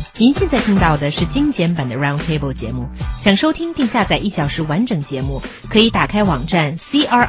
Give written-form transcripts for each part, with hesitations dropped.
您现在听到的是精简版的 Roundtable 节目。想收听并下载1小时完整节目，可以打开网站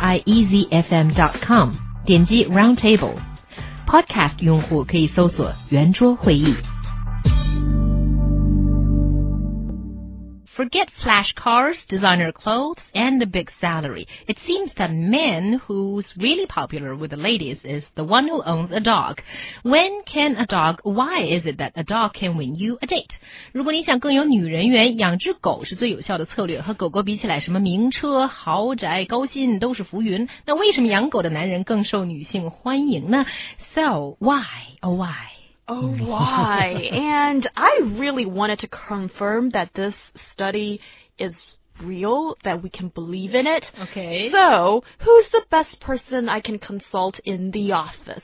CRIEZFM.com， 点击 Roundtable。Podcast 用户可以搜索圆桌会议。Forget flash cars, designer clothes, and the big salary. It seems that men who's really popular with the ladies is the one who owns a dog. When can a dog? Why is it that a dog can win you a date? 如果你想更有女人缘，养只狗是最有效的策略。和狗狗比起来，什么名车、豪宅、高薪都是浮云。那为什么养狗的男人更受女性欢迎呢？ So why? Oh why?Oh, why? And I really wanted to confirm that this study is real, that we can believe in it. Okay. So, who's the best person I can consult in the office?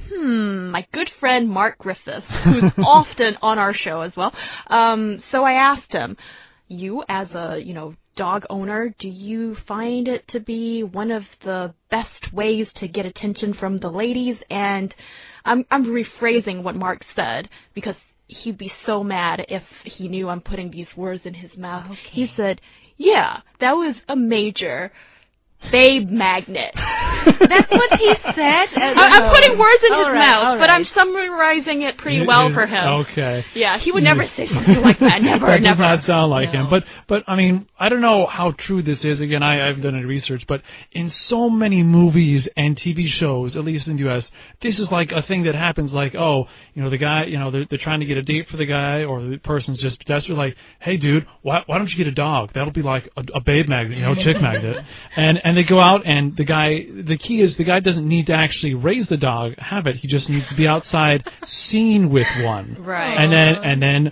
My good friend Mark Griffith, who's often on our show as well. So I asked him, you as a, dog owner, do you find it to be one of the best ways to get attention from the ladies? And I'm rephrasing what Mark said because he'd be so mad if he knew I'm putting these words in his mouth. Okay. He said, yeah, that was a major babe magnet. That's what he said? I'm putting words in his mouth, but right. I'm summarizing it pretty well for him. Okay. Yeah, he would never say something like that. Never, that never. does not sound like No. him. But I mean, I don't know how true this is. Again, I haven't done any research, but in so many movies and TV shows, at least in the U.S., this is like a thing that happens like, the guy, they're trying to get a date for the guy, or the person's just desperate, like, hey, dude, why don't you get a dog? That'll be like a babe magnet, chick magnet. And they go out, and the key is the guy doesn't need to actually raise the dog, have it. He just needs to be outside, seen with one. Right. And then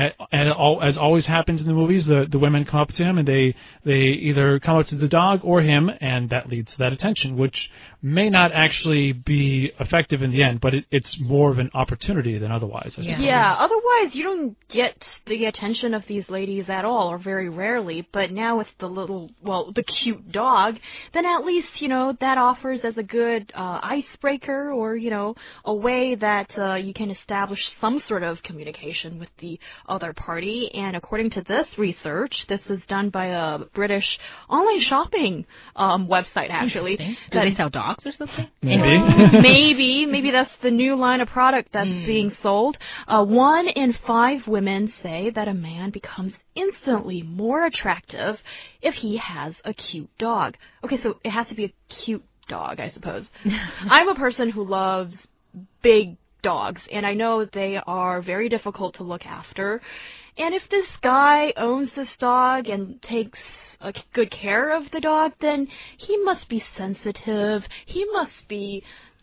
as always happens in the movies, the women come up to him, and they either come up to the dog or him, and that leads to that attention, which may not actually be effective in the end, but it's more of an opportunity than otherwise. I suppose. Yeah, otherwise you don't get the attention of these ladies at all, or very rarely. But now with the cute dog, then at least, that offers as a good icebreaker, or, a way that you can establish some sort of communication with the other party. And according to this research, this is done by a British online shopping website, actually. Do they sell dogs or something? Maybe. Maybe that's the new line of product that's being sold. 1 in 5 women say that a man becomes instantly more attractive if he has a cute dog. Okay, so it has to be a cute dog, I suppose. I'm a person who loves big dogs, and I know they are very difficult to look after. And if this guy owns this dog and takes good care of the dog, then he must be sensitive. He must be,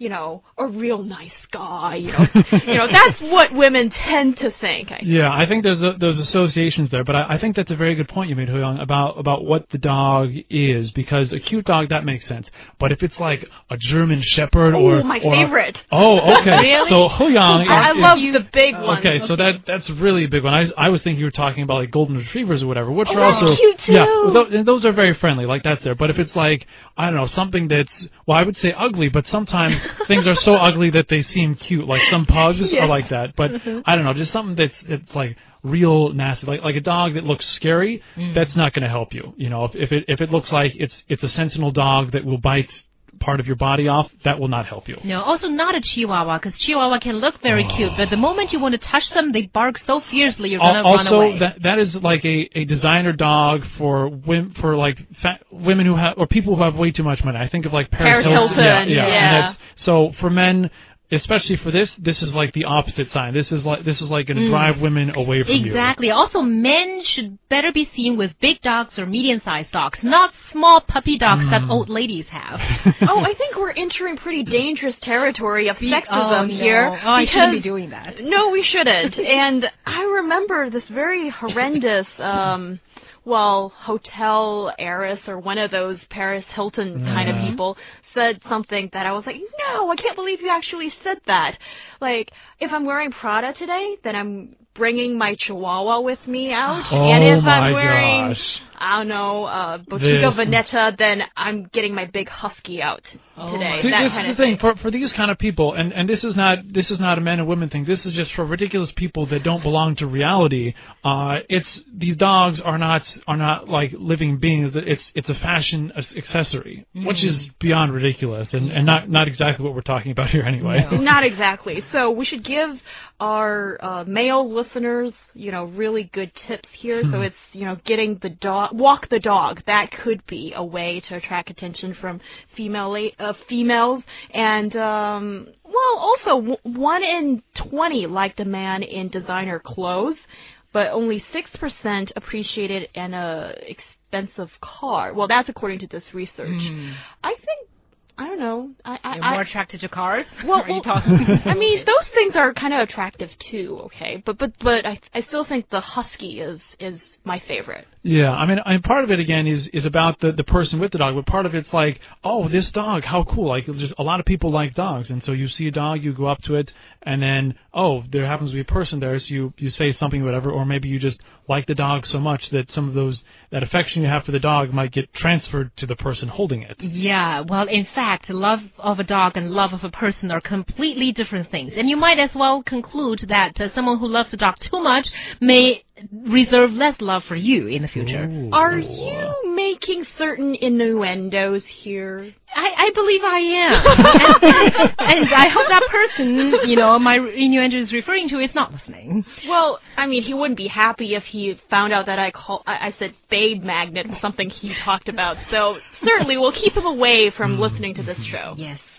a real nice guy. That's what women tend to think. Yeah, I think there's those associations there, but I think that's a very good point you made, Huyang, about what the dog is, because a cute dog, that makes sense. But if it's like a German Shepherd or my favorite. Okay. Really? So Huyang, I love the big one. Okay, so that's really a big one. I was thinking you were talking about like golden retrievers or whatever, which are that's also cute too. Yeah, those are very friendly. Like that's there. But if it's like I don't know something that's I would say ugly, but sometimes things are so ugly that they seem cute. Like some pugs are like that. But I don't know, just something that's like real nasty, like a dog that looks scary. That's not going to help you. If it looks like it's a sentinel dog that will bite part of your body off, that will not help you. No, also not a Chihuahua, because Chihuahua can look very cute, but the moment you want to touch them, they bark so fiercely you're going to run away. Also, that is like a designer dog for women who have, or people who have way too much money. I think of like Paris Hilton. Yeah. And so for men, especially for this is like the opposite sign. This is like going to drive women away from you. Exactly. Also, men should better be seen with big dogs or medium-sized dogs, not small puppy dogs that old ladies have. I think we're entering pretty dangerous territory of sexism here. Oh, I shouldn't be doing that. No, we shouldn't. And I remember this very horrendous hotel heiress or one of those Paris Hilton kind of people said something that I was like, no, I can't believe you actually said that. Like, if I'm wearing Prada today, then I'm bringing my Chihuahua with me out, Oh and if my I'm wearing, gosh. I don't know, Bottega This- Veneta, then I'm getting my big husky out today. See, That this kind is of the thing thing. for these kind of people, and this is not a men and women thing. This is just for ridiculous people that don't belong to reality. It's these dogs are not like living beings. It's a fashion accessory, which is beyond ridiculous, and not exactly what we're talking about here anyway. No. Not exactly. So we should give our male listeners, really good tips here. So it's, getting the dog, walk the dog. That could be a way to attract attention from females. And, also 1 in 20 liked a man in designer clothes, but only 6% appreciated an expensive car. Well, that's according to this research. I don't know. You're more attracted to cars? Well, Are you talking? I mean, those things are kind of attractive too. Okay, but I still think the husky is my favorite. Yeah, I mean, part of it again is about the person with the dog, but part of it's like, oh, this dog, how cool! Like, just a lot of people like dogs, and so you see a dog, you go up to it, and then oh, there happens to be a person there, so you say something, whatever, or maybe you just like the dog so much that some of that affection you have for the dog might get transferred to the person holding it. Yeah, well, in fact, love of a dog and love of a person are completely different things. And you might as well conclude that someone who loves a dog too much may reserve less love for you in the future. Ooh. Are you making certain innuendos here? I believe I am. and I hope that person, my innuendo is referring to is not listening. Well, I mean, he wouldn't be happy if he found out that I said babe magnet, something he talked about. So certainly we'll keep him away from listening to this show. Yes.